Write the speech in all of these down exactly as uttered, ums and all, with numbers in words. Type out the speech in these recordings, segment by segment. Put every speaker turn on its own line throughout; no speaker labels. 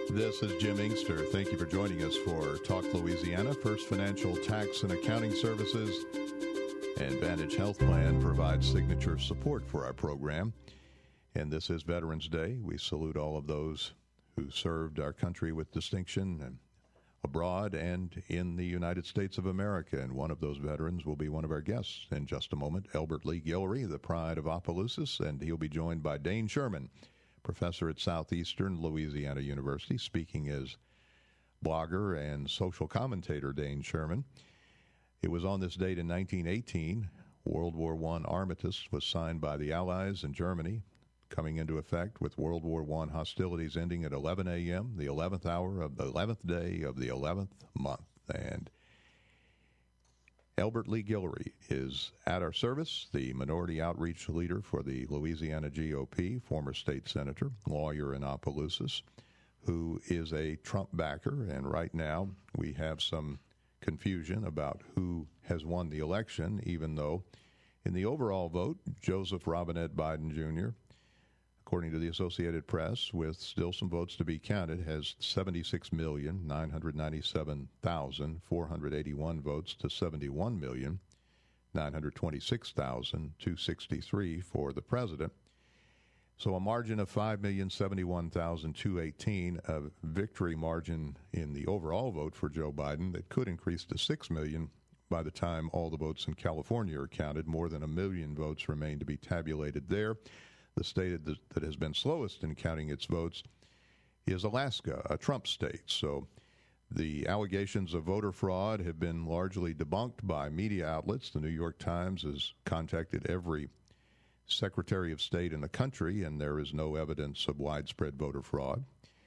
This is Jim Inkster. Thank you for joining us for Talk Louisiana. First Financial Tax and Accounting Services and Vantage Health Plan provides signature support for our program. And this is Veterans Day. We salute all of those who served our country with distinction abroad and in the United States of America. And one of those veterans will be one of our guests in just a moment, Elbert Lee Guillory, the pride of Opelousas, and he'll be joined by Dane Sherman, professor at Southeastern Louisiana University, speaking as blogger and social commentator Dane Sherman. It was on this date in nineteen eighteen, World War One armistice was signed by the Allies and Germany, coming into effect with World War One hostilities ending at eleven a.m., the eleventh hour of the eleventh day of the eleventh month. And Elbert Lee Guillory is at our service, the minority outreach leader for the Louisiana G O P, former state senator, lawyer in Opelousas, who is a Trump backer. And right now we have some confusion about who has won the election, even though in the overall vote, Joseph Robinette Biden Junior, according to the Associated Press, with still some votes to be counted, has seventy-six million, nine hundred ninety-seven thousand, four hundred eighty-one votes to seventy-one million, nine hundred twenty-six thousand, two hundred sixty-three for the president. So a margin of five million, seventy-one thousand, two hundred eighteen, a victory margin in the overall vote for Joe Biden that could increase to six million by the time all the votes in California are counted. More than a million votes remain to be tabulated there. The state that has been slowest in counting its votes is Alaska, a Trump state. So the allegations of voter fraud have been largely debunked by media outlets. The New York Times has contacted every Secretary of State in the country, and there is no evidence of widespread voter fraud.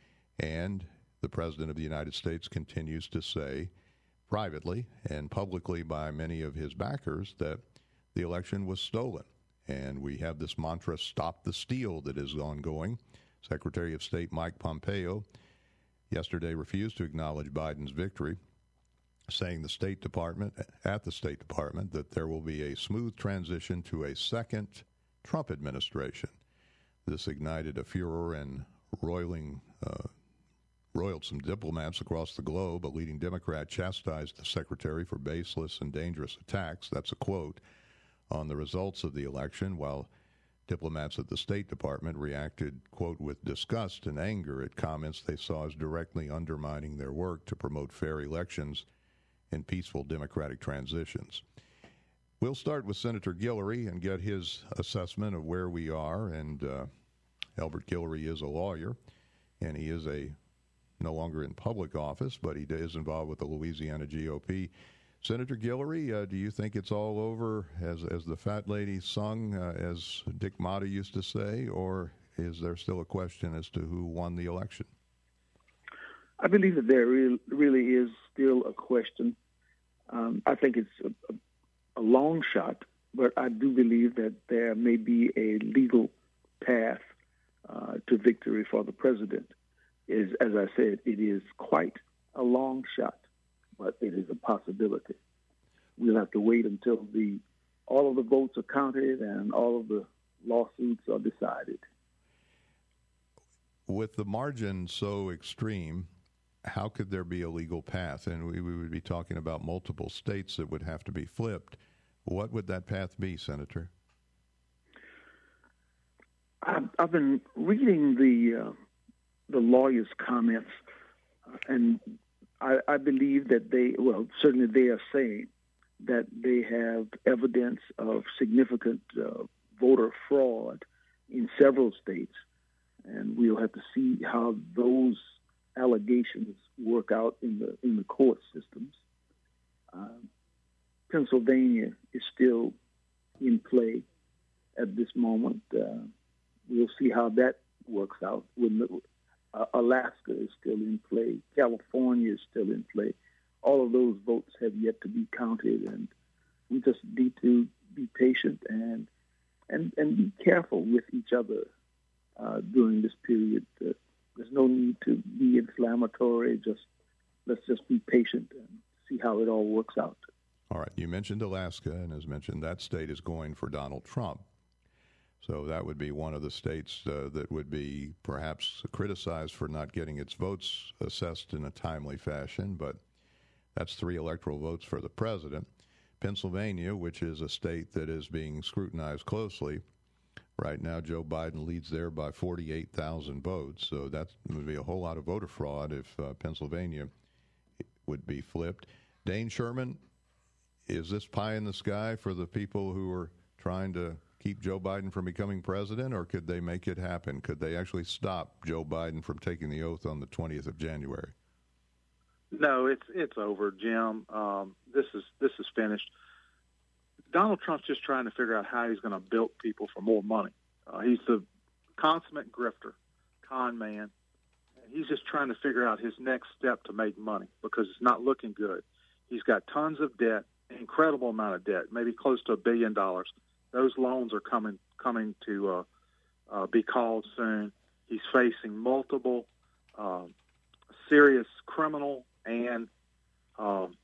And the President of the United States continues to say privately and publicly by many of his backers that the election was stolen. And we have this mantra, stop the steal, that is ongoing. Secretary of State Mike Pompeo yesterday refused to acknowledge Biden's victory, saying the State Department, at the State Department, that there will be a smooth transition to a second Trump administration. This ignited a furor and roiling, uh, roiled some diplomats across the globe. A leading Democrat chastised the secretary for baseless and dangerous attacks. That's a quote on the results of the election, while diplomats at the State Department reacted, quote, with disgust and anger at comments they saw as directly undermining their work to promote fair elections and peaceful democratic transitions. We'll start with Senator Guillory and get his assessment of where we are. And uh, Elbert Guillory is a lawyer, and he is a no longer in public office, but he is involved with the Louisiana G O P. Senator Guillory, uh, do you think it's all over, as as the fat lady sung, uh, as Dick Motta used to say, or is there still a question as to who won the election?
I believe that there really, really is still a question. Um, I think it's a, a, a long shot, but I do believe that there may be a legal path uh, to victory for the president. Is, as I said, it is quite a long shot, but it is a possibility. We'll have to wait until the all of the votes are counted and all of the lawsuits are decided.
With the margin so extreme, how could there be a legal path? And we, we would be talking about multiple states that would have to be flipped. What would that path be, Senator?
I've, I've been reading the uh, the lawyers' comments, uh, and I, I believe that they, well, certainly they are saying that they have evidence of significant uh, voter fraud in several states, and we'll have to see how those allegations work out in the in the court systems. Um, Pennsylvania is still in play at this moment. Uh, we'll see how that works out. When the, uh, Alaska is still in play. California is still in play. All of those votes have yet to be counted, and we just need to be patient and and, and be careful with each other uh, during this period. Uh, there's no need to be inflammatory. Just let's just be patient and see how it all works out.
All right. You mentioned Alaska, and as mentioned, that state is going for Donald Trump. So that would be one of the states uh, that would be perhaps criticized for not getting its votes assessed in a timely fashion, but that's three electoral votes for the president. Pennsylvania, which is a state that is being scrutinized closely, right now Joe Biden leads there by forty-eight thousand votes, so that would be a whole lot of voter fraud if uh, Pennsylvania would be flipped. Dane Sherman, is this pie in the sky for the people who are trying to keep Joe Biden from becoming president, or could they make it happen? Could they actually stop Joe Biden from taking the oath on the twentieth of January?
No, it's it's over, Jim. Um, this is this is finished. Donald Trump's just trying to figure out how he's going to bilk people for more money. Uh, he's the consummate grifter, con man. He's just trying to figure out his next step to make money because it's not looking good. He's got tons of debt, incredible amount of debt, maybe close to a billion dollars. Those loans are coming coming to uh, uh, be called soon. He's facing multiple uh, serious criminal and um,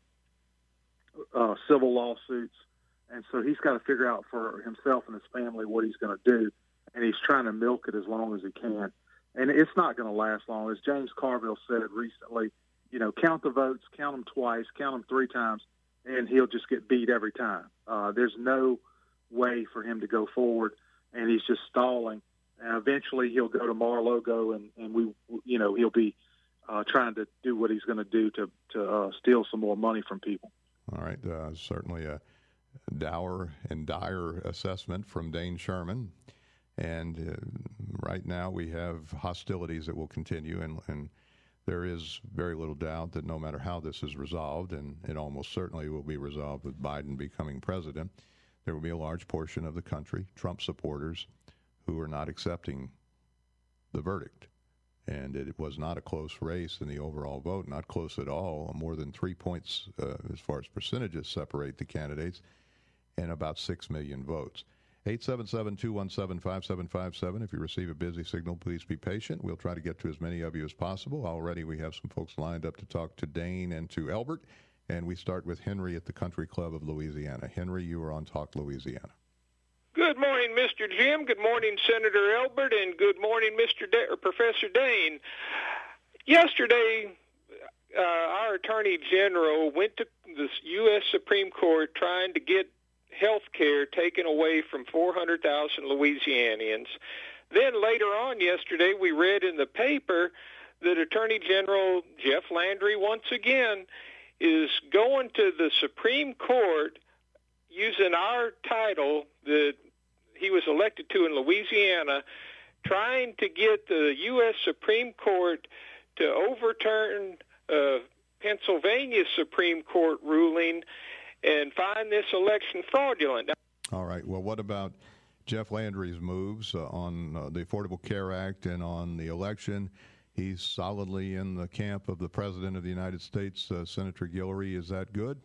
uh, civil lawsuits. And so he's got to figure out for himself and his family what he's going to do, and he's trying to milk it as long as he can. And it's not going to last long. As James Carville said recently, you know, count the votes, count them twice, count them three times, and he'll just get beat every time. Uh, there's no way for him to go forward, and he's just stalling. And eventually he'll go to Mar-a-Lago, and, and we, you know, he'll be uh, trying to do what he's going to do to, to uh, steal some more money from people.
All right, uh, certainly a dour and dire assessment from Dane Sherman. And uh, right now we have hostilities that will continue, and, and there is very little doubt that no matter how this is resolved, and it almost certainly will be resolved with Biden becoming president, there will be a large portion of the country, Trump supporters, who are not accepting the verdict. And it was not a close race in the overall vote, not close at all. More than three points uh, as far as percentages separate the candidates, and about six million votes. eight seven seven, two one seven, five seven five seven. If you receive a busy signal, please be patient. We'll try to get to as many of you as possible. Already we have some folks lined up to talk to Dane and to Elbert, and we start with Henry at the Country Club of Louisiana. Henry, you are on Talk Louisiana.
Good morning, Mister Jim. Good morning, Senator Elbert, and good morning, Mister Da- or Professor Dane. Yesterday, uh, our Attorney General went to the U S Supreme Court trying to get health care taken away from four hundred thousand Louisianians. Then later on yesterday, we read in the paper that Attorney General Jeff Landry once again is going to the Supreme Court using our title that he was elected to in Louisiana, trying to get the U S Supreme Court to overturn uh, Pennsylvania's Supreme Court ruling and find this election fraudulent.
All right. Well, what about Jeff Landry's moves uh, on uh, the Affordable Care Act and on the election? He's solidly in the camp of the President of the United States, uh, Senator Guillory. Is that good?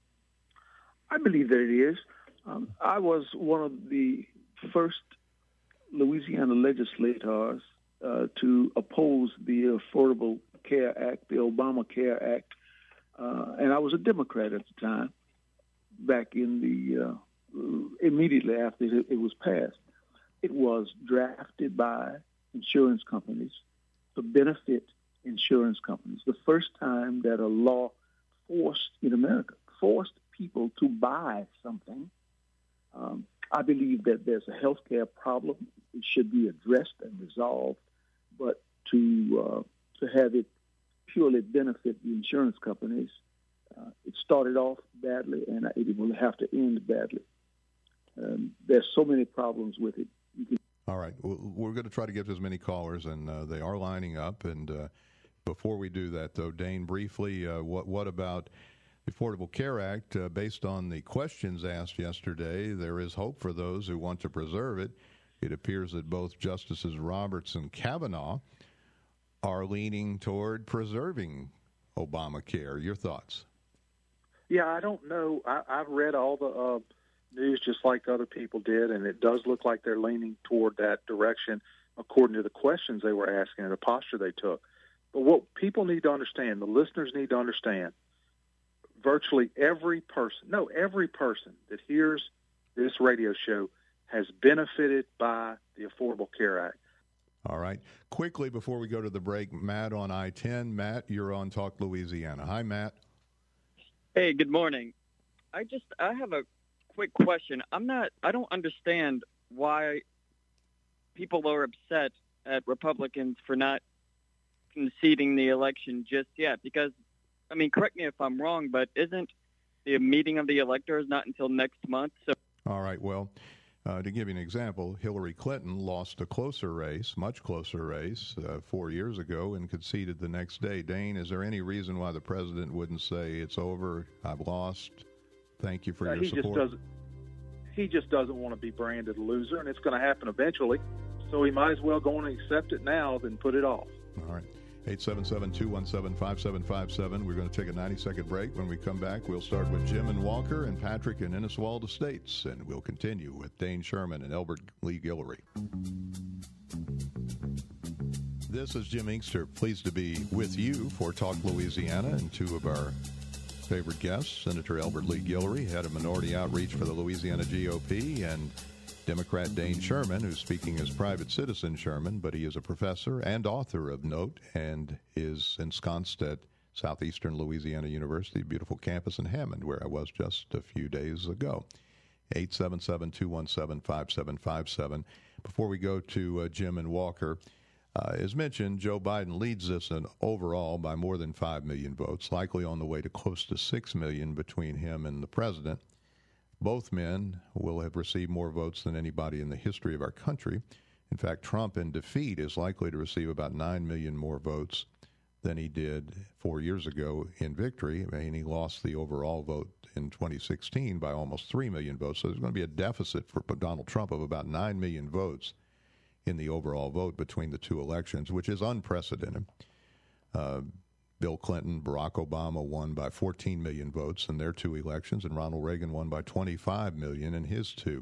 I believe that it is. Um, I was one of the first Louisiana legislators uh, to oppose the Affordable Care Act, the Obamacare Act, uh, and I was a Democrat at the time, back in the uh, immediately after it, it was passed. It was drafted by insurance companies to benefit insurance companies. The first time that a law forced in America, forced people to buy something. Um, I believe that there's a health care problem. It should be addressed and resolved, but to uh, to have it purely benefit the insurance companies, uh, it started off badly, and it will have to end badly. Um, there's so many problems with it. You can-
All right. Well, we're going to try to get to as many callers, and uh, they are lining up. And uh, before we do that, though, Dane, briefly, uh, what what about the Affordable Care Act? Uh, based on the questions asked yesterday, there is hope for those who want to preserve it. It appears that both Justices Roberts and Kavanaugh are leaning toward preserving Obamacare. Your thoughts?
Yeah, I don't know. I, I've read all the uh, news just like other people did, and it does look like they're leaning toward that direction according to the questions they were asking and the posture they took. But what people need to understand, the listeners need to understand, virtually every person, no, every person that hears this radio show has benefited by the Affordable Care Act.
All right. Quickly, before we go to the break, Matt on I ten. Matt, you're on Talk Louisiana. Hi, Matt.
Hey, good morning. I just, I have a quick question. I'm not, I don't understand why people are upset at Republicans for not conceding the election just yet. Because, I mean, correct me if I'm wrong, but isn't the meeting of the electors not until next month? So,
all right. Well, uh, to give you an example, Hillary Clinton lost a closer race, much closer race, uh, four years ago and conceded the next day. Dane, is there any reason why the president wouldn't say it's over, I've lost, thank you for
uh,
your
he
support?
Just doesn't, he just doesn't want to be branded a loser, and it's going to happen eventually. So he might as well go and accept it now than put it off.
All right. eight seven seven, two one seven, five seven five seven. We're going to take a ninety-second break. When we come back, we'll start with Jim and Walker and Patrick in Inniswald Estates, and we'll continue with Dane Sherman and Elbert Lee Guillory. This is Jim Inkster. Pleased to be with you for Talk Louisiana and two of our favorite guests, Senator Elbert Lee Guillory, head of minority outreach for the Louisiana G O P, and Democrat Dane Sherman, who's speaking as private citizen Sherman, but he is a professor and author of note and is ensconced at Southeastern Louisiana University, beautiful campus in Hammond, where I was just a few days ago. eight seven seven, two one seven, five seven five seven. Before we go to uh, Jim and Walker, uh, as mentioned, Joe Biden leads this in overall by more than five million votes, likely on the way to close to six million between him and the president. Both men will have received more votes than anybody in the history of our country. In fact, Trump in defeat is likely to receive about nine million more votes than he did four years ago in victory. I mean, he lost the overall vote in twenty sixteen by almost three million votes. So there's going to be a deficit for Donald Trump of about nine million votes in the overall vote between the two elections, which is unprecedented. Uh, Bill Clinton, Barack Obama won by fourteen million votes in their two elections, and Ronald Reagan won by twenty-five million in his two.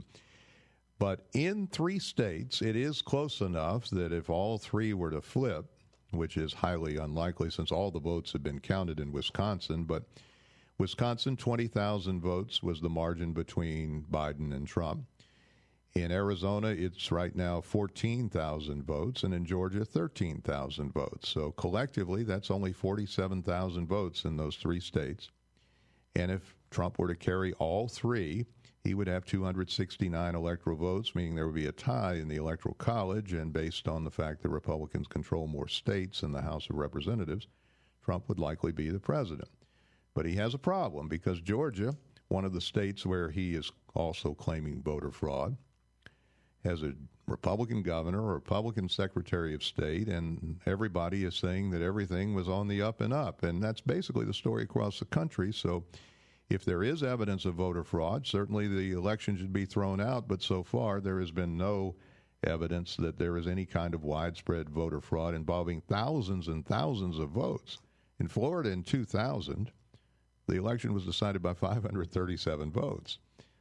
But in three states, it is close enough that if all three were to flip, which is highly unlikely since all the votes have been counted in Wisconsin, but Wisconsin, twenty thousand votes was the margin between Biden and Trump. In Arizona, it's right now fourteen thousand votes, and in Georgia, thirteen thousand votes. So collectively, that's only forty-seven thousand votes in those three states. And if Trump were to carry all three, he would have two hundred sixty-nine electoral votes, meaning there would be a tie in the Electoral College, and based on the fact that Republicans control more states in the House of Representatives, Trump would likely be the president. But he has a problem because Georgia, one of the states where he is also claiming voter fraud, has a Republican governor, a Republican Secretary of State, and everybody is saying that everything was on the up and up. And that's basically the story across the country. So if there is evidence of voter fraud, certainly the election should be thrown out. But so far, there has been no evidence that there is any kind of widespread voter fraud involving thousands and thousands of votes. In Florida in two thousand, the election was decided by five hundred thirty-seven votes.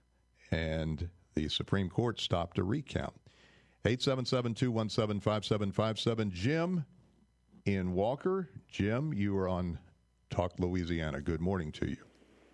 And the Supreme Court stopped a recount. eight seven seven, two one seven, five seven five seven. Jim in Walker. Jim, you are on Talk Louisiana. Good morning to you.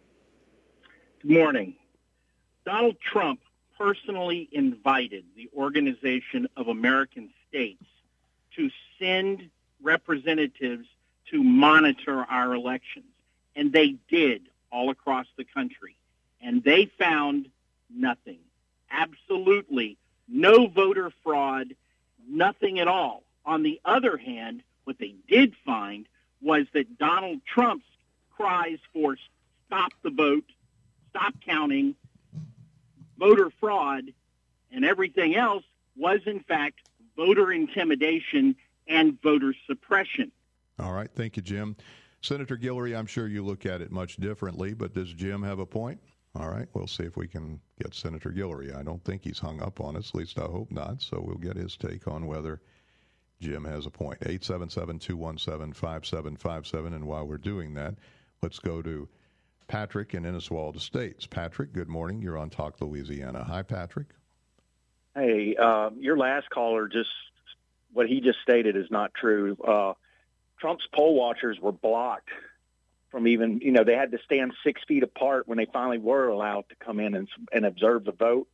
Good morning. Donald Trump personally invited the Organization of American States to send representatives to monitor our elections. And they did all across the country. And they found nothing. Absolutely no voter fraud, nothing at all. On the other hand, what they did find was that Donald Trump's cries for stop the vote, stop counting, voter fraud, and everything else was, in fact, voter intimidation and voter suppression.
All right. Thank you, Jim. Senator Guillory, I'm sure you look at it much differently, but does Jim have a point? All right, we'll see if we can get Senator Guillory. I don't think he's hung up on us, at least I hope not, so we'll get his take on whether Jim has a point. eight seven seven, two one seven, five seven five seven, and while we're doing that, let's go to Patrick in Inniswald Estates. Patrick, good morning. You're on Talk Louisiana. Hi, Patrick.
Hey, uh, your last caller, just what he just stated is not true. Uh, Trump's poll watchers were blocked from even, you know, they had to stand six feet apart when they finally were allowed to come in and, and observe the vote.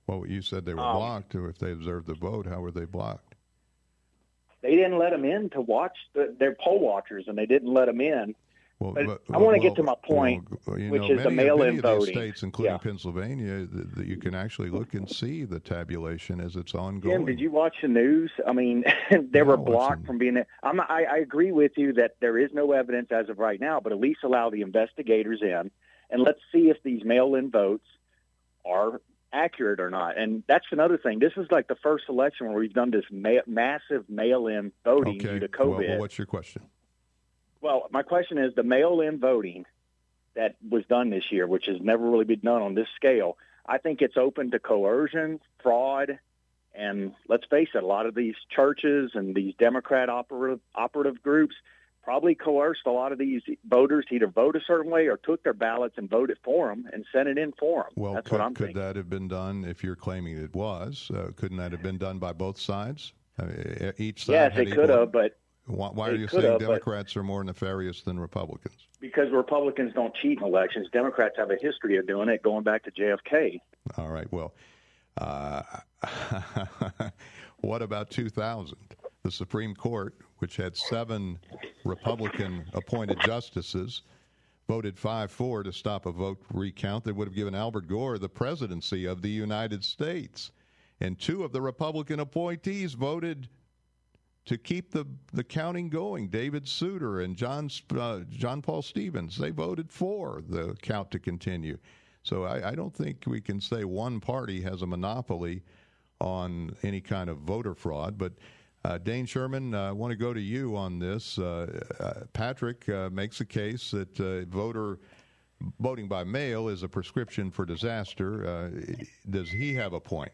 Well, you said they were
Um,
blocked. Or if they observed the vote, how were they blocked?
They didn't let them in to watch. The, they're poll watchers, and they didn't let them in.
Well,
But
but,
I want to
well,
get to my point,
well, you
which
know,
is the
many,
mail-in
many of these
voting.
states, including
Yeah.
Pennsylvania, that you can actually look and see the tabulation as it's ongoing.
Jim, did you watch the news? I mean, they
Yeah,
were
watching.
blocked from being. I'm not, I, I agree with you that there is no evidence as of right now, but at least allow the investigators in, and let's see if these mail-in votes are accurate or not. And that's another thing. This is like the first election where we've done this ma- massive mail-in voting
Okay.
due to COVID.
Well, well, what's your question?
Well, my question is the mail-in voting that was done this year, which has never really been done on this scale. I think it's open to coercion, fraud, and let's face it, a lot of these churches and these Democrat operative, operative groups probably coerced a lot of these voters to either vote a certain way or took their ballots and voted for them and sent it in for them.
Well,
That's
could,
what I'm
could
thinking.
that have been done if you're claiming it was? Uh, couldn't that have been done by both sides? I mean, each side
Yes,
had
it could
equal-
have, but
Why, why
it
are you
could
saying
have, but-
Democrats are more nefarious than Republicans?
because Republicans don't cheat in elections, Democrats have a history of doing it going back to J F K.
All right. Well, uh, what about two thousand? The Supreme Court, which had seven Republican-appointed justices, voted five four to stop a vote recount that would have given Albert Gore the presidency of the United States. And two of the Republican appointees voted to keep the, the counting going. David Souter and John uh, John Paul Stevens, they voted for the count to continue. So I, I don't think we can say one party has a monopoly on any kind of voter fraud. But uh, Dane Sherman, uh, I want to go to you on this. Uh, uh, Patrick uh, makes a case that uh, voter voting by mail is a prescription for disaster. Uh, does he have a point?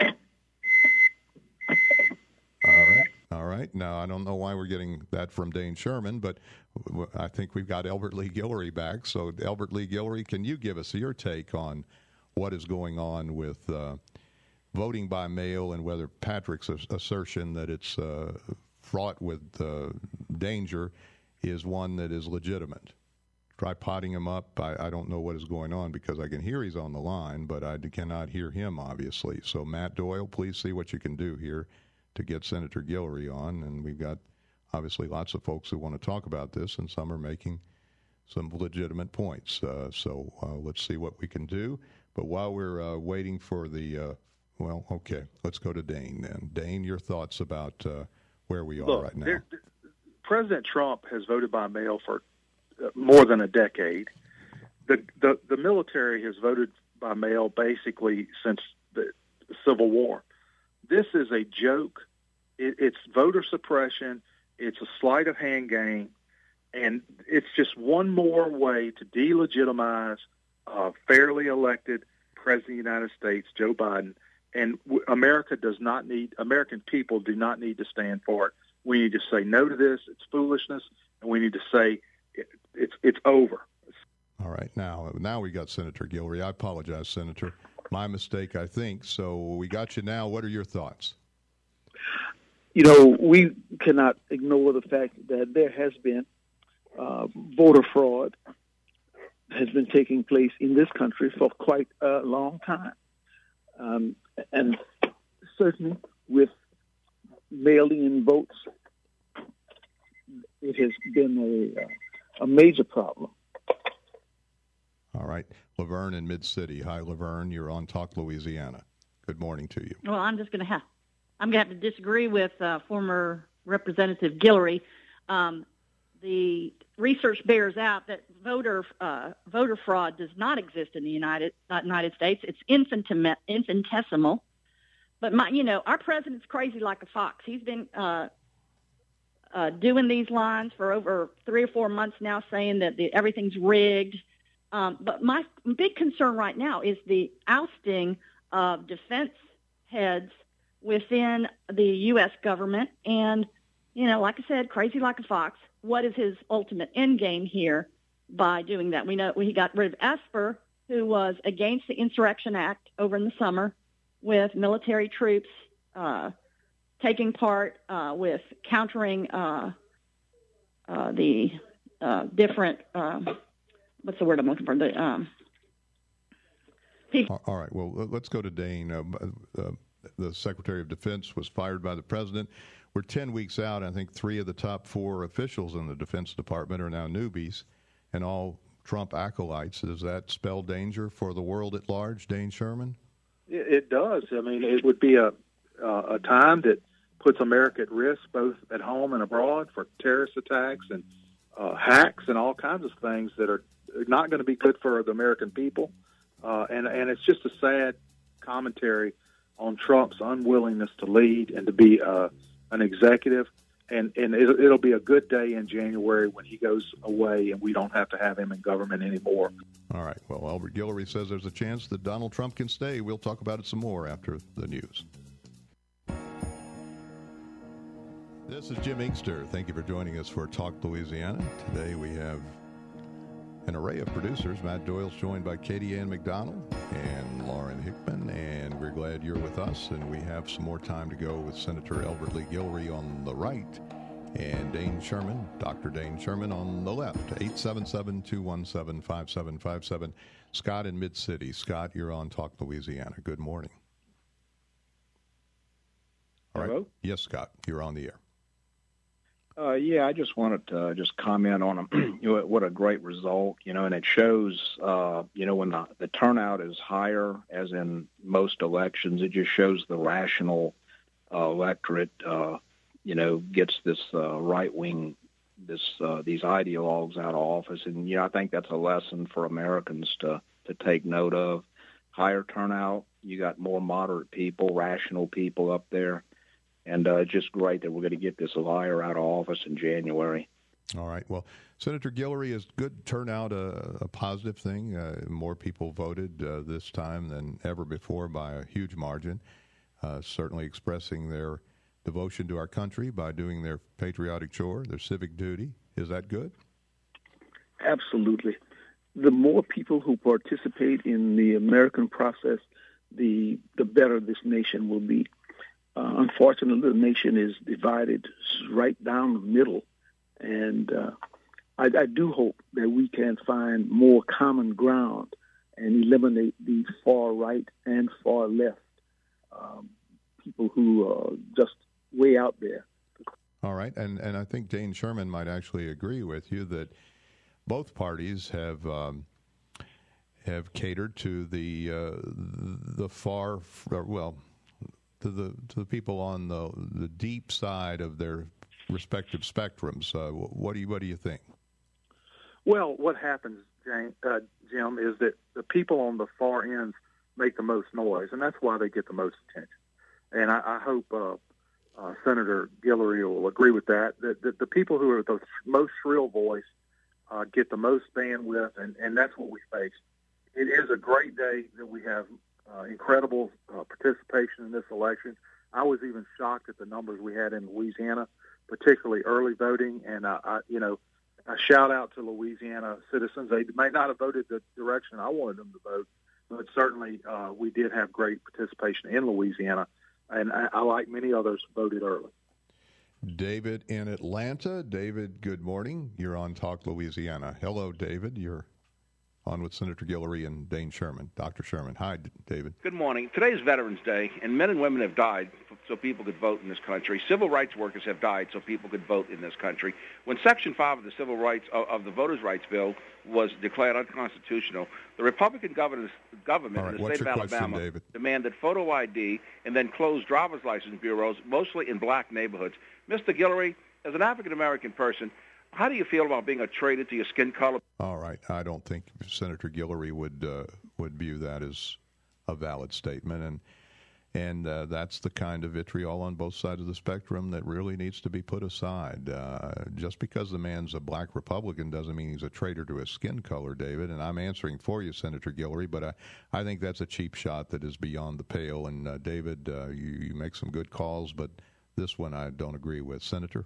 All right. All right. Now, I don't know why we're getting that from Dane Sherman, but w- I think we've got Elbert Lee Guillory back. So, Elbert Lee Guillory, can you give us your take on what is going on with uh, voting by mail and whether Patrick's assertion that it's uh, fraught with uh, danger is one that is legitimate? Try potting him up. I, I don't know what is going on because I can hear he's on the line, but I cannot hear him, obviously. So, Matt Doyle, please see what you can do here to get Senator Guillory on, and we've got obviously lots of folks who want to talk about this, and some are making some legitimate points. Uh, so uh, let's see what we can do. But while we're uh, waiting for the, uh, well, okay, let's go to Dane then. Dane, your thoughts about uh, where we are
Look,
right now?
there- President Trump has voted by mail for uh, more than a decade. The, the the military has voted by mail basically since the Civil War. This is a joke. It, it's voter suppression. It's a sleight of hand game, and it's just one more way to delegitimize a fairly elected president of the United States, Joe Biden. And w- America does not need, American people do not need to stand for it. We need to say no to this. It's foolishness, and we need to say it, it's it's over.
All right, now now we got Senator Guillory. I apologize, Senator. My mistake, I think. So we got you now. What are your thoughts?
You know, we cannot ignore the fact that there has been uh, voter fraud has been taking place in this country for quite a long time. Um, and certainly with mail-in votes, it has been a, a major problem.
All right. Laverne in Mid-City. Hi, Laverne. You're on Talk Louisiana. Good morning to you.
Well, I'm just going to have I'm going to have to disagree with uh, former Representative Guillory. Um, the research bears out that voter uh, voter fraud does not exist in the United uh, United States. It's infinitesimal. infinitesimal. But my, you know, our president's crazy like a fox. He's been uh, uh, doing these lines for over three or four months now, saying that the, everything's rigged. Um, but my big concern right now is the ousting of defense heads within the U S government. And, you know, like I said, crazy like a fox. What is his ultimate end game here by doing that? We know he got rid of Esper, who was against the Insurrection Act over in the summer, with military troops uh, taking part uh, with countering uh, uh, the uh, different, uh, what's the word I'm looking for, the um,
All right. Well, let's go to Dane. Uh, uh, the Secretary of Defense was fired by the president. We're ten weeks out. I think three of the top four officials in the Defense Department are now newbies and all Trump acolytes. Does that spell danger for the world at large, Dane Sherman?
It, it does. I mean, it would be a, uh, a time that puts America at risk, both at home and abroad, for terrorist attacks and uh, hacks and all kinds of things that are not going to be good for the American people. Uh, and, and it's just a sad commentary on Trump's unwillingness to lead and to be uh, an executive. And, and it'll, it'll be a good day in January when he goes away and we don't have to have him in government anymore.
All right. Well, Albert Guillory says there's a chance that Donald Trump can stay. We'll talk about it some more after the news. This is Jim Inkster. Thank you for joining us for Talk Louisiana. Today we have an array of producers. Matt Doyle's joined by Katie Ann McDonald and Lauren Hickman, and we're glad you're with us. And we have some more time to go with Senator Albert Lee Guillory on the right and Dane Sherman, Doctor Dane Sherman on the left. eight seven seven, two one seven, five seven five seven. Scott in Mid-City. Scott, you're on Talk Louisiana. Good morning. All
Hello?
right. Yes, Scott, you're on the air.
Uh, yeah, I just wanted to uh, just comment on them. You know, what a great result, you know, and it shows, uh, you know, when the, the turnout is higher, as in most elections, it just shows the rational uh, electorate, uh, you know, gets this uh, right-wing, this uh, these ideologues out of office. And, you know, I think that's a lesson for Americans to, to take note of. Higher turnout, you got more moderate people, rational people up there. And uh, it's just great that we're going to get this liar out of office in January.
All right. Well, Senator Guillory, is good turnout a, a positive thing? Uh, more people voted uh, this time than ever before by a huge margin, uh, certainly expressing their devotion to our country by doing their patriotic chore, their civic duty. Is that good?
Absolutely. The more people who participate in the American process, the the better this nation will be. Uh, unfortunately, the nation is divided right down the middle, and uh, I, I do hope that we can find more common ground and eliminate the far right and far left um, people who are just way out there.
All right, and and I think Dane Sherman might actually agree with you that both parties have um, have catered to the uh, the far well. To the to the people on the the deep side of their respective spectrums. Uh, what do you what do you think?
Well, what happens, Jane, uh, Jim, is that the people on the far ends make the most noise, and that's why they get the most attention. And I, I hope uh, uh, Senator Guillory will agree with that. That, that the people who are the most shrill voice uh, get the most bandwidth, and, and that's what we face. It is a great day that we have. Uh, incredible uh, participation in this election. I was even shocked at the numbers we had in Louisiana, particularly early voting. And, uh, I, you know, a shout out to Louisiana citizens. They may not have voted the direction I wanted them to vote, but certainly uh, we did have great participation in Louisiana. And I, I, like many others, voted early.
David in Atlanta. David, good morning. You're on Talk Louisiana. Hello, David. You're on with Senator Guillory and Dane Sherman. Doctor Sherman. Hi, David.
Good morning. Today is Veterans Day, and men and women have died so people could vote in this country. Civil rights workers have died so people could vote in this country. When Section five of the Civil Rights of, of the Voters' Rights Bill was declared unconstitutional, the Republican government, government
right,
in the
state
state
of
Alabama
question, David?
demanded photo I D and then closed driver's license bureaus, mostly in black neighborhoods. Mister Guillory, as an African-American person, how do you feel about being a traitor to your skin color?
All right. I don't think Senator Guillory would uh, would view that as a valid statement, and and uh, that's the kind of vitriol on both sides of the spectrum that really needs to be put aside. Uh, just because the man's a black Republican doesn't mean he's a traitor to his skin color, David. And I'm answering for you, Senator Guillory, but I, I think that's a cheap shot that is beyond the pale. And uh, David, uh, you, you make some good calls, but this one I don't agree with. Senator?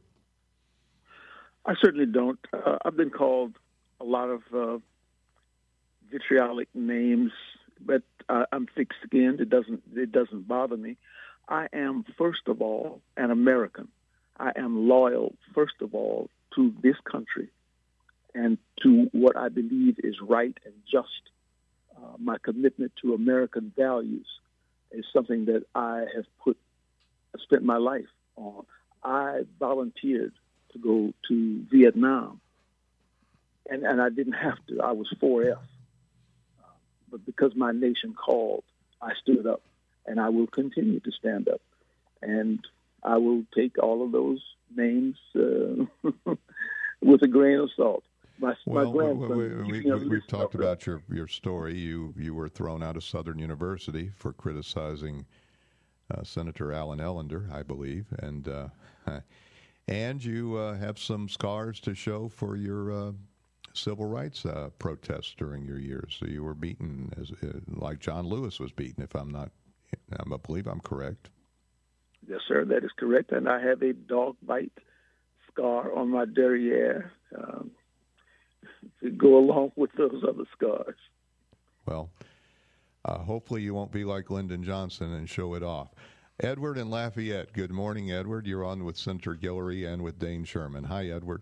I certainly don't. Uh, I've been called a lot of uh, vitriolic names, but uh, I'm thick-skinned. It doesn't it doesn't bother me. I am, first of all, an American. I am loyal, first of all, to this country and to what I believe is right and just. Uh, uh, my commitment to American values is something that I have put, spent my life on. I volunteered to go to Vietnam, and, and I didn't have to. I was four F. Uh, but because my nation called, I stood up, and I will continue to stand up. And I will take all of those names uh, with a grain of salt. My,
well,
my grandson,
we, we, we, we've talked about your, your story. You you were thrown out of Southern University for criticizing uh, Senator Alan Ellender, I believe, and uh, and you uh, have some scars to show for your uh, civil rights uh, protests during your years. So you were beaten, as uh, like John Lewis was beaten. If I'm not, I believe I'm correct.
Yes, sir, that is correct. And I have a dog bite scar on my derriere. Um, to go along with those other scars.
Well, uh, hopefully you won't be like Lyndon Johnson and show it off. Edward in Lafayette. Good morning, Edward. You're on with Senator Guillory and with Dane Sherman. Hi, Edward.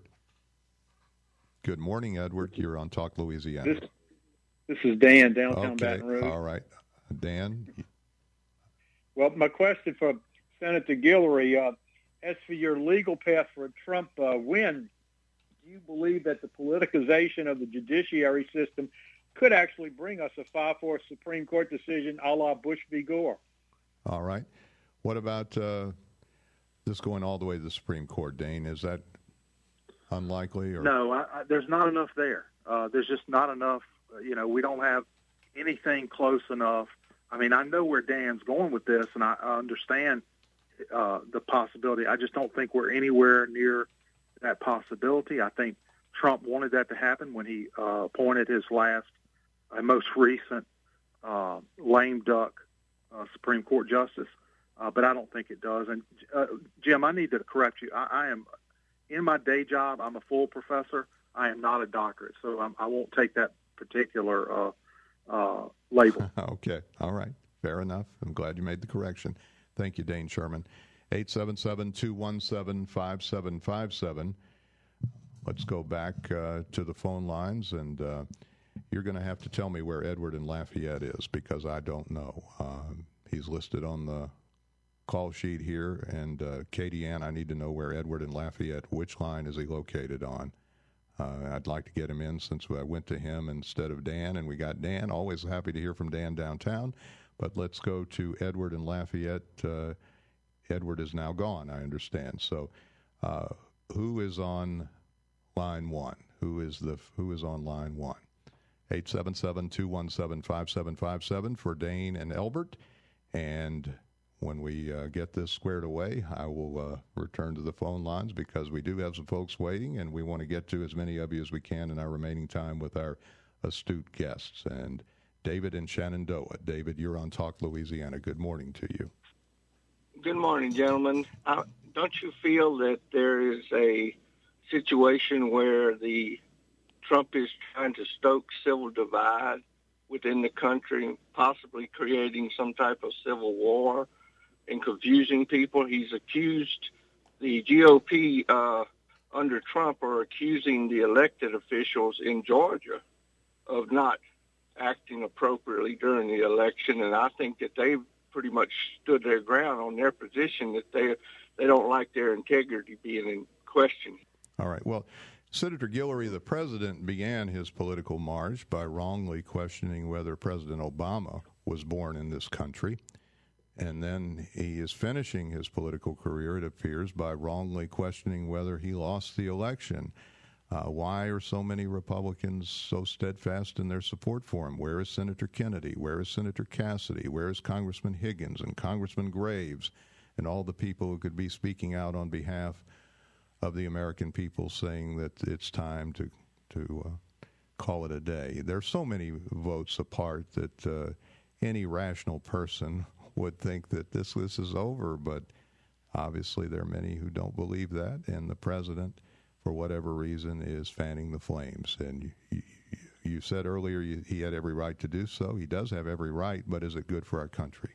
Good morning, Edward. You're on Talk Louisiana.
This, this is Dan, downtown
okay.
Baton Rouge.
All right. Dan?
Well, my question for Senator Guillory, uh, as for your legal path for a Trump uh, win, do you believe that the politicization of the judiciary system could actually bring us a five four Supreme Court decision a la Bush v. Gore?
All right. What about uh, this going all the way to the Supreme Court, Dane? Is that unlikely? Or?
No, I, I, there's not enough there. Uh, there's just not enough. Uh, you know, we don't have anything close enough. I mean, I know where Dan's going with this, and I, I understand uh, the possibility. I just don't think we're anywhere near that possibility. I think Trump wanted that to happen when he uh, appointed his last and uh, most recent uh, lame duck uh, Supreme Court justice, uh, but I don't think it does. And uh, Jim, I need to correct you. I, I am, in my day job, I'm a full professor. I am not a doctorate, so I'm, I won't take that particular uh, uh, label.
Okay, all right, fair enough. I'm glad you made the correction. Thank you, Dane Sherman. eight seven seven, two one seven, five seven five seven. Let's go back uh, to the phone lines, and uh, you're going to have to tell me where Edward in Lafayette is, because I don't know. Uh, he's listed on the call sheet here, and uh, Katie Ann, I need to know where Edward in Lafayette, which line is he located on? Uh, I'd like to get him in since I went to him instead of Dan, and we got Dan. Always happy to hear from Dan downtown, but let's go to Edward in Lafayette. Uh, Edward is now gone, I understand. So uh, who is on line one? Who is the who is on line one? eight seven seven, two one seven, five seven five seven for Dane and Elbert. And when we uh, get this squared away, I will uh, return to the phone lines, because we do have some folks waiting, and we want to get to as many of you as we can in our remaining time with our astute guests. And David in Shenandoah. David, you're on Talk Louisiana. Good morning to you.
Good morning, gentlemen. Uh, don't you feel that there is a situation where the Trump is trying to stoke civil divide within the country, possibly creating some type of civil war and confusing people? He's accused the G O P uh, under Trump are accusing the elected officials in Georgia of not acting appropriately during the election, and I think that they've pretty much stood their ground on their position, that they they don't like their integrity being in question.
All right. Well, Senator Guillory, the president began his political march by wrongly questioning whether President Obama was born in this country. And then he is finishing his political career, it appears, by wrongly questioning whether he lost the election. Uh, why are so many Republicans so steadfast in their support for him? Where is Senator Kennedy? Where is Senator Cassidy? Where is Congressman Higgins and Congressman Graves and all the people who could be speaking out on behalf of the American people, saying that it's time to to uh, call it a day? There's so many votes apart that uh, any rational person would think that this this is over, but obviously there are many who don't believe that, and the president, for whatever reason, is fanning the flames. And you, you, you said earlier you, he had every right to do so. He does have every right, but is it good for our country?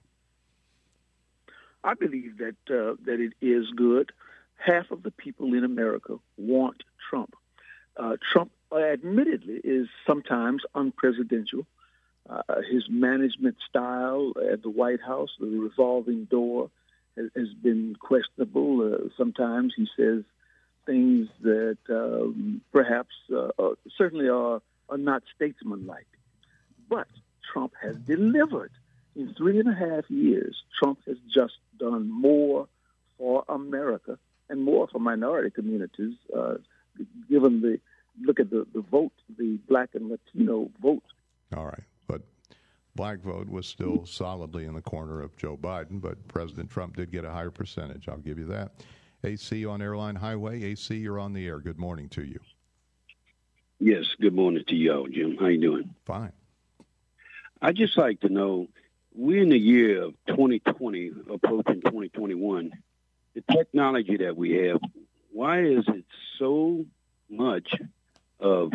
I believe that uh, that it is good. Half of the people in America want Trump. Uh, Trump, uh, admittedly, is sometimes unpresidential. Uh, his management style at the White House, the revolving door, has, has been questionable. Uh, sometimes he says things that um, perhaps uh, uh, certainly are, are not statesmanlike. But Trump has delivered. In three and a half years, Trump has just done more for America and more for minority communities, uh, given the look at the, the vote, the black and Latino vote.
All right. But black vote was still solidly in the corner of Joe Biden, but President Trump did get a higher percentage. I'll give you that. A C on Airline Highway. A C, you're on the air. Good morning to you.
Yes, good morning to y'all, Jim. How you doing?
Fine.
I'd just like to know, we're in the year of twenty twenty, approaching twenty twenty-one. The technology that we have, why is it so much of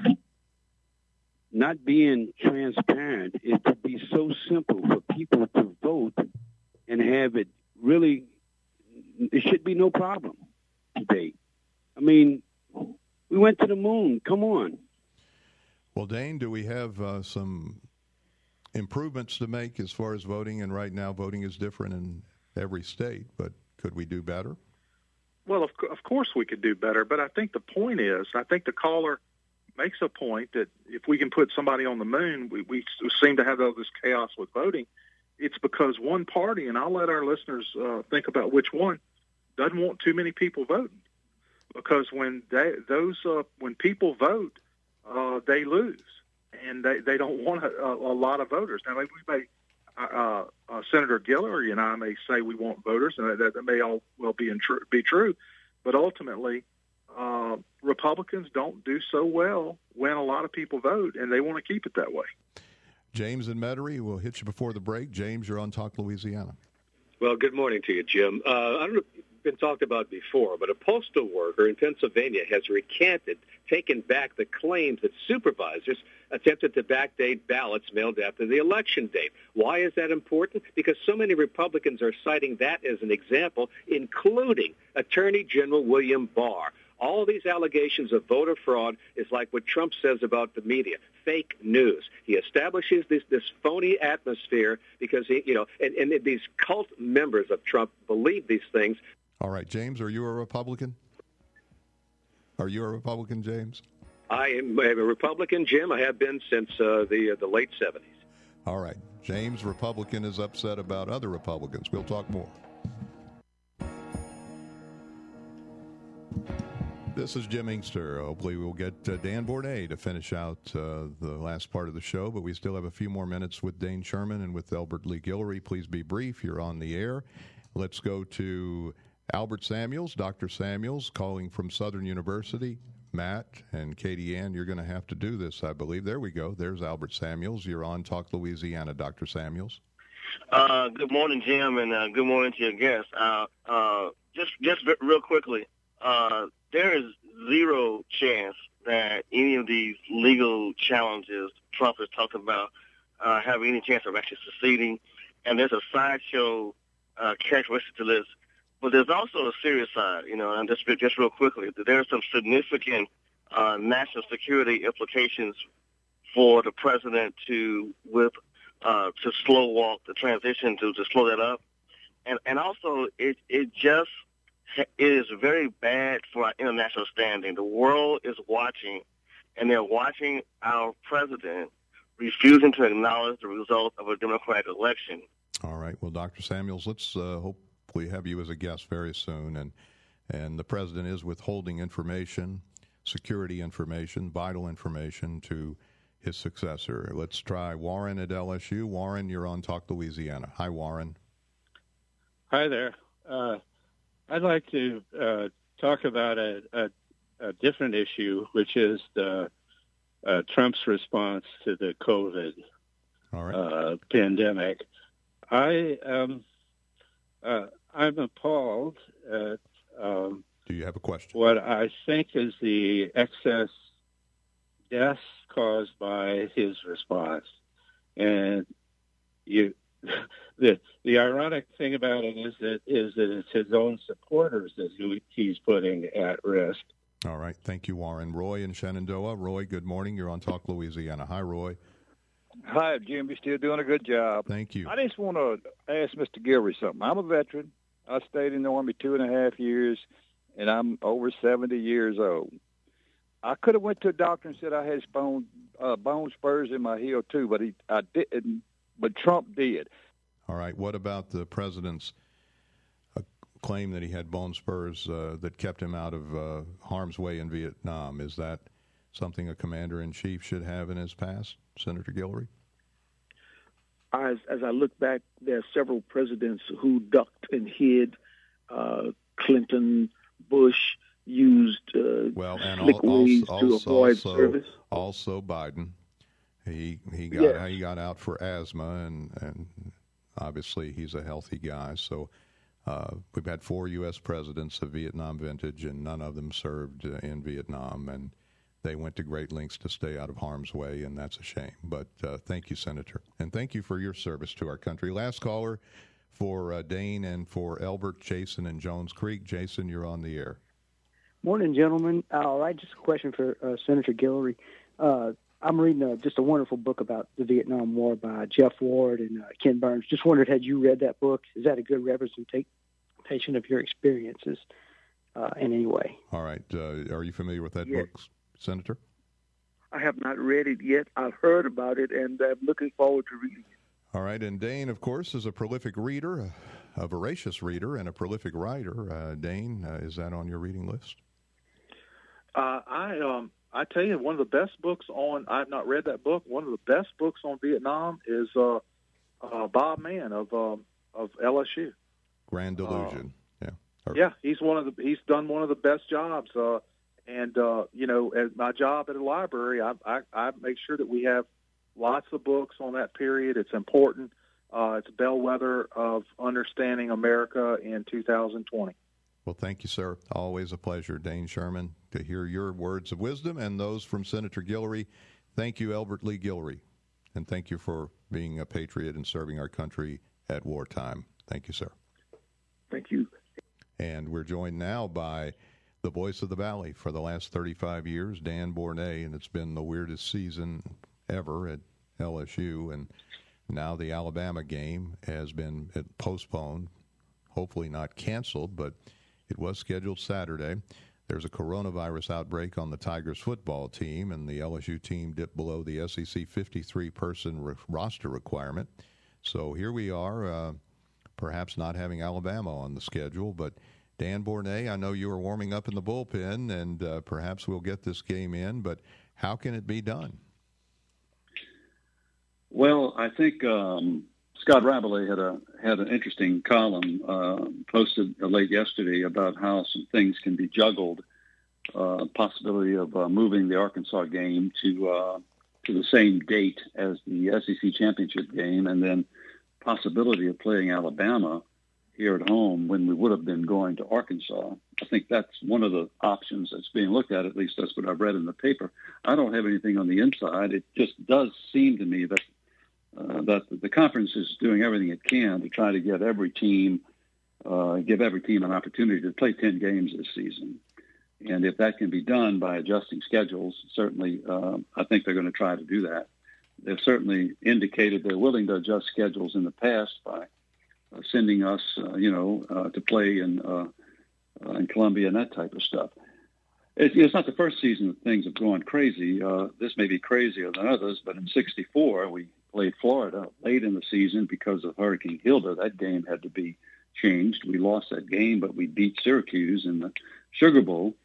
not being transparent? It could be so simple for people to vote and have it really, it should be no problem today. I mean, we went to the moon. Come on.
Well, Dane, do we have uh, some improvements to make as far as voting? And right now, voting is different in every state, but could we do better?
Well, of, of course we could do better, but I think the point is, I think the caller makes a point that if we can put somebody on the moon, we, we seem to have all this chaos with voting. It's because one party, and I'll let our listeners uh, think about which one, doesn't want too many people voting. Because when they, those uh, when people vote, uh, they lose, and they, they don't want a, a lot of voters. Now, maybe we may, uh, uh, Senator Guillory and I may say we want voters, and that, that may all well be in tr- be true, but ultimately, uh, Republicans don't do so well when a lot of people vote, and they want to keep it that way.
James and Metairie, we'll hit you before the break. James, you're on Talk Louisiana.
Well, good morning to you, Jim. Uh, I don't know if it's been talked about before, but a postal worker in Pennsylvania has recanted, taken back the claims that supervisors attempted to backdate ballots mailed after the election date. Why is that important? Because so many Republicans are citing that as an example, including Attorney General William Barr. All these allegations of voter fraud is like what Trump says about the media, fake news. He establishes this, this phony atmosphere because, he, you know, and, and these cult members of Trump believe these things.
All right, James, are you a Republican? Are you a Republican, James?
I am a Republican, Jim. I have been since uh, the uh, the late seventies.
All right. James, Republican, is upset about other Republicans. We'll talk more. This is Jim Inkster. Hopefully we'll get uh, Dan Bournet to finish out uh, the last part of the show, but we still have a few more minutes with Dane Sherman and with Elbert Lee Guillory. Please be brief. You're on the air. Let's go to Albert Samuels, Doctor Samuels, calling from Southern University. Matt and Katie Ann, you're going to have to do this, I believe. There we go. There's Albert Samuels. You're on Talk Louisiana, Doctor Samuels.
Uh, good morning, Jim, and uh, good morning to your guests. Uh, uh, just, just real quickly, uh, there is zero chance that any of these legal challenges Trump has talked about uh, have any chance of actually succeeding. And there's a sideshow uh, characteristic to this. But there's also a serious side, you know, and just, just real quickly, there are some significant uh, national security implications for the president to with uh, to slow walk the transition, to, to slow that up. And and also, it, it just is very bad for our international standing. The world is watching, and they're watching our president refusing to acknowledge the result of a Democratic election.
All right. Well, Doctor Samuels, let's uh, hope we have you as a guest very soon, and and the president is withholding information, security information, vital information to his successor. Let's try Warren at L S U. Warren, you're on Talk Louisiana. Hi, Warren.
Hi there. Uh, I'd like to uh, talk about a, a, a different issue, which is the uh, Trump's response to the COVID
All right.
uh, pandemic. I um, uh, I'm appalled at um,
Do you have a question?
what I think is the excess deaths caused by his response. And you, the the ironic thing about it is that is that it's his own supporters that he, he's putting at risk.
All right. Thank you, Warren. Roy in Shenandoah. Roy, good morning. You're on Talk Louisiana. Hi, Roy.
Hi, Jim. You're still doing a good job.
Thank you.
I just want to ask Mister Gilroy something. I'm a veteran. I stayed in the Army two and a half years, and I'm over seventy years old. I could have went to a doctor and said I had bone uh, bone spurs in my heel too, but he I didn't. But Trump did.
All right. What about the president's uh, claim that he had bone spurs uh, that kept him out of uh, harm's way in Vietnam? Is that something a commander-in-chief should have in his past, Senator Guillory?
As, as I look back, there are several presidents who ducked and hid. Uh, Clinton, Bush used uh,
well, and
slick
al-
ways
also,
to avoid
also,
service.
Also, Biden, he he got
Yes.
he got out for asthma, and and obviously he's a healthy guy. So uh, we've had four U S presidents of Vietnam vintage, and none of them served uh, in Vietnam, and they went to great lengths to stay out of harm's way, and that's a shame. But uh, thank you, Senator, and thank you for your service to our country. Last caller for uh, Dane and for Elbert, Jason, and Jones Creek. Jason, you're on the air.
Morning, gentlemen. All right, just a question for uh, Senator Guillory. Uh, I'm reading a, just a wonderful book about the Vietnam War by Jeff Ward and uh, Ken Burns. Just wondered, had you read that book? Is that a good representation of your experiences uh, in any way?
All right. Uh, are you familiar with that
Yes.
book, Senator?
I have not read it yet. I've heard about it, and I'm looking forward to reading it.
All right. And Dane, of course, is a prolific reader, a, a voracious reader, and a prolific writer. Uh, Dane, uh, is that on your reading list?
Uh, I um I tell you, one of the best books on. I've not read that book. One of the best books on Vietnam is uh, uh, Bob Mann of um, of L S U.
Grand Delusion.
Uh,
yeah. Or,
yeah, he's one of the. He's done one of the best jobs. Uh, and uh, you know, at my job at a library, I, I I make sure that we have lots of books on that period. It's important. Uh, it's a bellwether of understanding America in two thousand twenty.
Well, thank you, sir. Always a pleasure, Dane Sherman, to hear your words of wisdom and those from Senator Guillory. Thank you, Elbert Lee Guillory, and thank you for being a patriot and serving our country at wartime. Thank you, sir.
Thank you.
And we're joined now by the voice of the Valley for the last thirty-five years, Dan Bornay, and it's been the weirdest season ever at L S U, and now the Alabama game has been postponed, hopefully not canceled, but it was scheduled Saturday. There's a coronavirus outbreak on the Tigers football team, and the L S U team dipped below the S E C fifty-three person re- roster requirement. So here we are, uh, perhaps not having Alabama on the schedule. But Dan Bornay, I know you are warming up in the bullpen, and uh, perhaps we'll get this game in, but how can it be done?
Well, I think um, Scott Rabelais had a had an interesting column uh, posted late yesterday about how some things can be juggled. Uh, possibility of uh, moving the Arkansas game to uh, to the same date as the S E C championship game, and then possibility of playing Alabama here at home when we would have been going to Arkansas. I think that's one of the options that's being looked at. At least that's what I've read in the paper. I don't have anything on the inside. It just does seem to me that. Uh, that the conference is doing everything it can to try to get every team, uh, give every team an opportunity to play ten games this season. And if that can be done by adjusting schedules, certainly uh, I think they're going to try to do that. They've certainly indicated they're willing to adjust schedules in the past by uh, sending us, uh, you know, uh, to play in, uh, uh, in Columbia and that type of stuff. It's, it's not the first season that things have gone crazy. Uh, this may be crazier than others, but in sixty-four, we played Florida late in the season because of Hurricane Hilda. That game had to be changed. We lost that game, but we beat Syracuse in the Sugar Bowl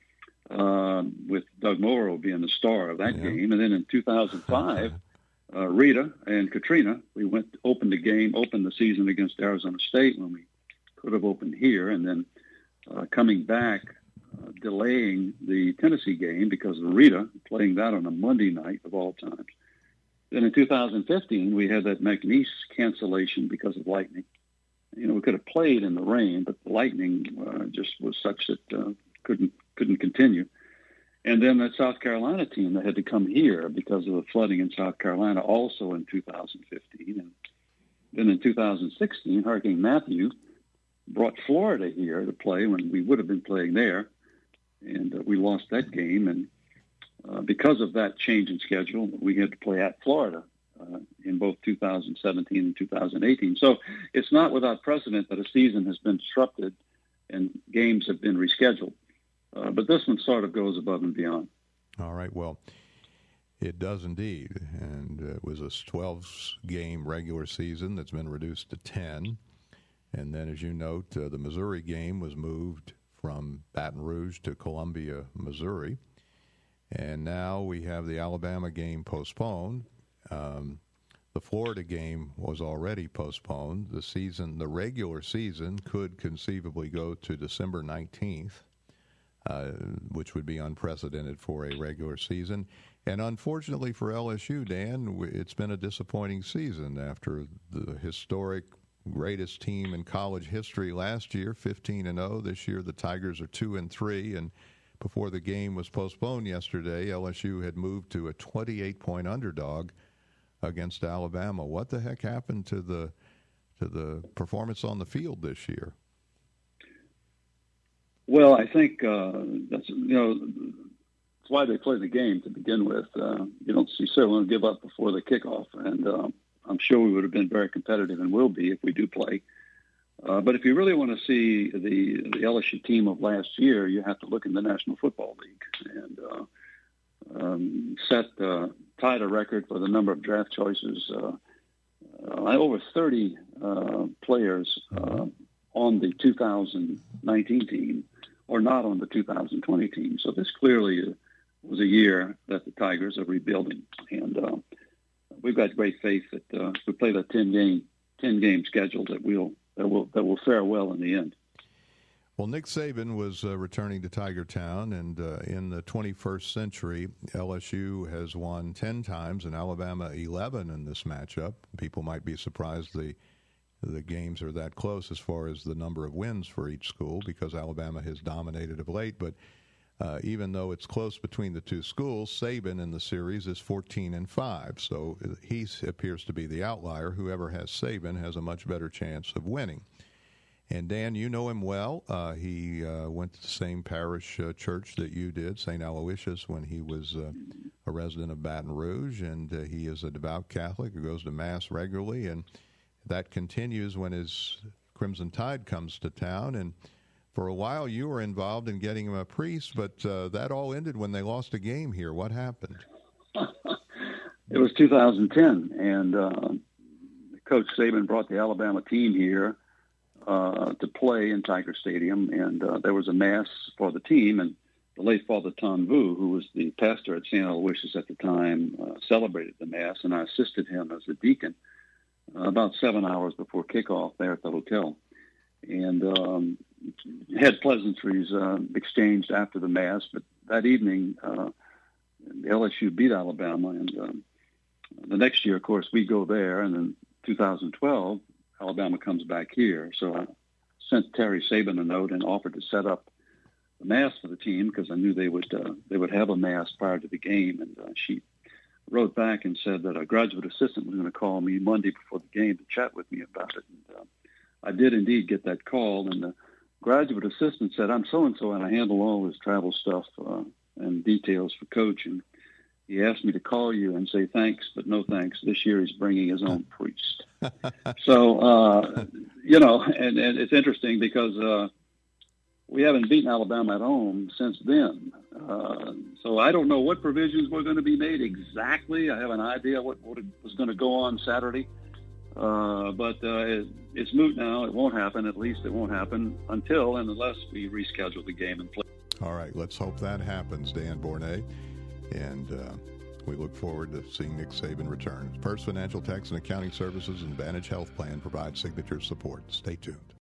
uh, with Doug Morrow being the star of that yeah. game. And then in two thousand five, uh, Rita and Katrina, we went opened the game, opened the season against Arizona State when we could have opened here, and then uh, coming back, uh, delaying the Tennessee game because of Rita, playing that on a Monday night of all times. Then in two thousand fifteen, we had that McNeese cancellation because of lightning. You know, we could have played in the rain, but the lightning uh, just was such that uh, couldn't couldn't continue. And then that South Carolina team that had to come here because of the flooding in South Carolina, also in two thousand fifteen. And then in two thousand sixteen, Hurricane Matthew brought Florida here to play when we would have been playing there, and uh, we lost that game. And Uh, because of that change in schedule, we had to play at Florida uh, uh, in both two thousand seventeen and two thousand eighteen. So it's not without precedent that a season has been disrupted and games have been rescheduled. Uh, but this one sort of goes above and beyond.
All right, well, it does indeed. And it was a twelve-game regular season that's been reduced to ten. And then, as you note, uh, the Missouri game was moved from Baton Rouge to Columbia, Missouri. And now we have the Alabama game postponed. Um, the Florida game was already postponed. The season, the regular season, could conceivably go to December nineteenth, uh, which would be unprecedented for a regular season. And unfortunately for L S U, Dan, it's been a disappointing season after the historic greatest team in college history last year, fifteen and oh. This year the Tigers are two and three, and before the game was postponed yesterday, L S U had moved to a twenty-eight point underdog against Alabama. What the heck happened to the to the performance on the field this year?
Well, I think uh, that's you know that's why they play the game to begin with. Uh, you don't see someone give up before the kickoff, and uh, I'm sure we would have been very competitive and will be if we do play. Uh, but if you really want to see the the L S U team of last year, you have to look in the National Football League and uh, um, set uh, tied a record for the number of draft choices. Uh, uh, over thirty uh, players uh, on the two thousand nineteen team or not on the two thousand twenty team. So this clearly was a year that the Tigers are rebuilding, and uh, we've got great faith that uh, if we play that ten game ten game schedule that we'll that will that will fare well in the end.
Well, Nick Saban was uh, returning to Tiger Town, and uh, in the twenty-first century, L S U has won ten times and Alabama eleven in this matchup. People might be surprised the the games are that close as far as the number of wins for each school, because Alabama has dominated of late. But uh, even though it's close between the two schools, Saban in the series is fourteen and five. So he appears to be the outlier. Whoever has Saban has a much better chance of winning. And, Dan, you know him well. Uh, he uh, went to the same parish uh, church that you did, Saint Aloysius, when he was uh, a resident of Baton Rouge. And uh, he is a devout Catholic who goes to Mass regularly. And that continues when his Crimson Tide comes to town. And for a while you were involved in getting him a priest, but uh, that all ended when they lost a game here. What happened?
It was two thousand ten, and uh, Coach Saban brought the Alabama team here Uh, to play in Tiger Stadium, and uh, there was a mass for the team, and the late Father Ton Vu, who was the pastor at Saint Aloysius at the time, uh, celebrated the mass, and I assisted him as a deacon uh, about seven hours before kickoff there at the hotel, and um, had pleasantries uh, exchanged after the mass. But that evening, uh, the L S U beat Alabama, and um, the next year, of course, we go there, and in two thousand twelve, Alabama comes back here. So I sent Terry Saban a note and offered to set up the mass for the team because I knew they would uh, they would have a mass prior to the game. And uh, she wrote back and said that a graduate assistant was going to call me Monday before the game to chat with me about it. And uh, I did indeed get that call. And the graduate assistant said, "I'm so-and-so, and I handle all this travel stuff uh, and details for Coach. And he asked me to call you and say thanks, but no thanks. This year he's bringing his own priest." So, uh, you know, and, and it's interesting because uh, we haven't beaten Alabama at home since then. Uh, so I don't know what provisions were going to be made exactly. I have an idea what, what was going to go on Saturday. Uh, but uh, it, it's moot now. It won't happen. At least it won't happen until and unless we reschedule the game and play.
All right. Let's hope that happens, Dan Bornay. And uh, we look forward to seeing Nick Saban return. First Financial Tax and Accounting Services and Vantage Health Plan provide signature support. Stay tuned.